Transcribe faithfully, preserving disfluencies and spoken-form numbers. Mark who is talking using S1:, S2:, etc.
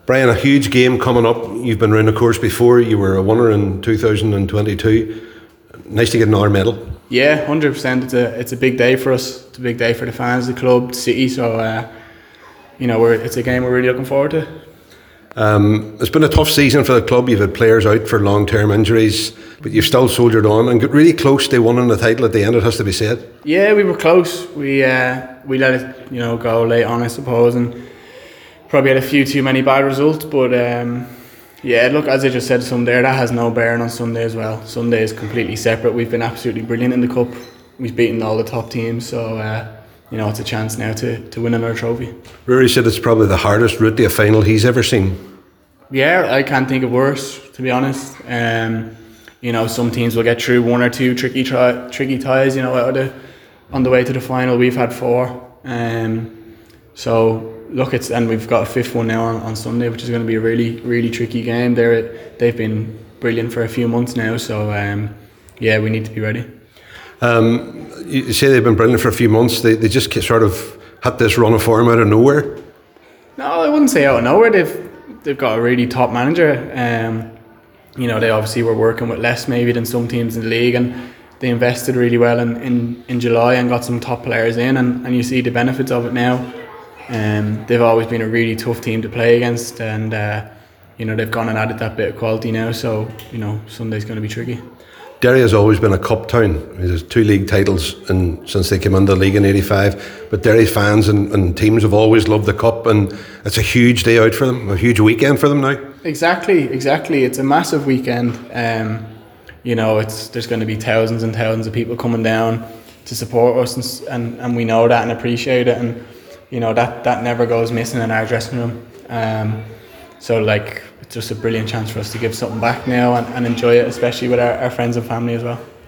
S1: Brian, a huge game coming up. You've been round the course before. You were a winner in two thousand twenty-two. Nice to get another medal.
S2: Yeah, one hundred percent. It's a it's a big day for us. It's a big day for the fans, the club, the city. So, uh, you know, we're, it's a game we're really looking forward to.
S1: Um, it's been a tough season for the club. You've had players out for long-term injuries, but you've still soldiered on and got really close to winning the title at the end, it has to be said.
S2: Yeah, we were close. We uh, we let it, you know, go late on, I suppose, and probably had a few too many bad results. But um, yeah, look, as I just said, Sunday, that has no bearing on Sunday as well. Sunday is completely separate. We've been absolutely brilliant in the cup. We've beaten all the top teams, so uh, you know, it's a chance now to, to win another trophy.
S1: Rory said it's probably the hardest route to a final he's ever seen.
S2: Yeah, I can't think of worse, to be honest. Um, you know, some teams will get through one or two tricky tri- tricky ties, you know, out of the, on the way to the final. We've had four. Um, so, look, it's and we've got a fifth one now on, on Sunday, which is going to be a really, really tricky game. They're, they've been brilliant for a few months now, so um, yeah, we need to be ready.
S1: Um, you say they've been brilliant for a few months. They, they just sort of had this run of form out of nowhere.
S2: No, I wouldn't say out of nowhere. They've they've got a really top manager. Um, you know, they obviously were working with less maybe than some teams in the league, and they invested really well in, in, in July and got some top players in, and, and you see the benefits of it now. Um, they've always been a really tough team to play against, and uh, you know, they've gone and added that bit of quality now. So you know, Sunday's going to be tricky.
S1: Derry has always been a cup town. There's two league titles in, since they came into the league in eighty-five. But Derry fans and, and teams have always loved the cup, and it's a huge day out for them, a huge weekend for them now.
S2: Exactly, exactly. It's a massive weekend. Um, you know, it's there's going to be thousands and thousands of people coming down to support us, and, and, and we know that and appreciate it. And you know, that, that never goes missing in our dressing room. Um, so like, it's just a brilliant chance for us to give something back now and, and enjoy it, especially with our, our friends and family as well.